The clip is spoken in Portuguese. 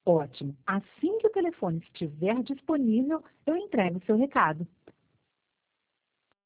Ótimo. Assim que o telefone estiver disponível, eu entrego o seu recado.